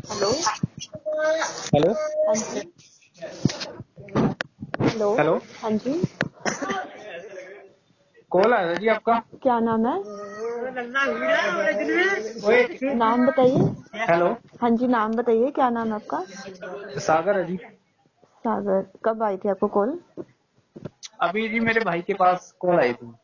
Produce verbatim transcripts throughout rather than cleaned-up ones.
Hello. Hello. हाँ जी। Hello. Hello. हाँ जी। Call आया था जी आपका। क्या नाम है? ओए। नाम बताइए। हेलो। हाँ जी, नाम बताइए, क्या नाम है आपका? सागर है जी। सागर। कब आई थी आपको कॉल? अभी जी मेरे भाई के पास कॉल आई थी।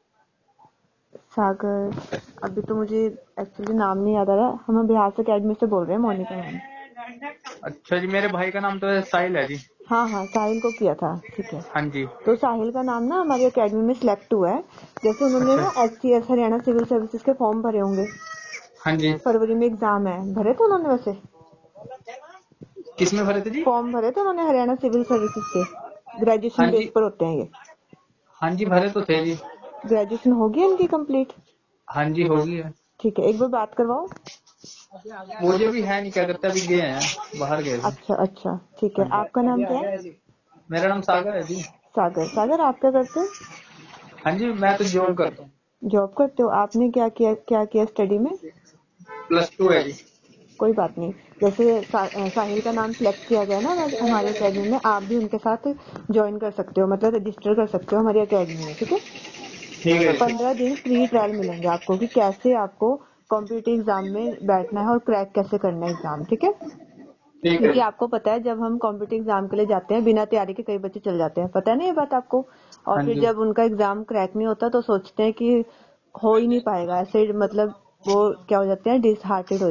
सागर। अभी तो मुझे एक्चुअली नाम नहीं याद आ रहा। हम बिहार से अकेडमी से बोल रहे हैं, मोनिका मैम। अच्छा जी, मेरे भाई का नाम तो साहिल है जी। हाँ हाँ, साहिल को किया था, ठीक है। हाँ जी। तो साहिल का नाम ना हमारी अकेडमी में सिलेक्ट हुआ है। जैसे उन्होंने अच्छा। ना H C S Haryana civil services के फॉर्म भरे होंगे। हाँ जी। फरवरी में एग्जाम है, भरे थे उन्होंने वैसे? किस में भरे थे जी? फॉर्म भरे थे उन्होंने हरियाणा सिविल सर्विसेज के। हाँ ग्रेजुएशन बेस जी। पर होते हैं ये। हाँ जी, भरे तो थे जी। ग्रेजुएशन होगी इनकी कंप्लीट? हाँ जी, होगी है। ठीक है, एक बार बात करवाओ। मुझे भी है नहीं, क्या करते, अभी गए हैं, बाहर गए थे। अच्छा अच्छा, ठीक है। हाँ जी। आपका नाम क्या है? मेरा नाम सागर है जी। सागर। सागर, आप क्या करते हो? हाँ जी, मैं तो जॉब करता हूँ। जॉब करते हो? आपने क्या किया, क्या किया स्टडी में? प्लस टू है जी। कोई बात नहीं। जैसे सा, साहिल का नाम सिलेक्ट किया गया ना हमारी अकेडमी में, आप भी उनके साथ ज्वाइन कर सकते हो, मतलब रजिस्टर कर सकते हो हमारी अकेडमी में, ठीक है। ठीक है जी। पंद्रह दिन फ्री ट्रायल मिलेंगे आपको कि कैसे आपको कॉम्पिटिटिव एग्जाम में बैठना है और क्रैक कैसे करना है एग्जाम, ठीक है। ठीक है क्योंकि जी। आपको पता है जब हम कॉम्पिटिटिव एग्जाम के लिए जाते हैं बिना तैयारी के कई बच्चे चल जाते हैं, पता है ना ये बात आपको। और हाँ फिर जी। जब उनका एग्जाम क्रैक नहीं होता तो सोचते हैं कि हो ही नहीं पाएगा, ऐसे मतलब वो क्या हो जाते हैं, डिसहार्टेड हो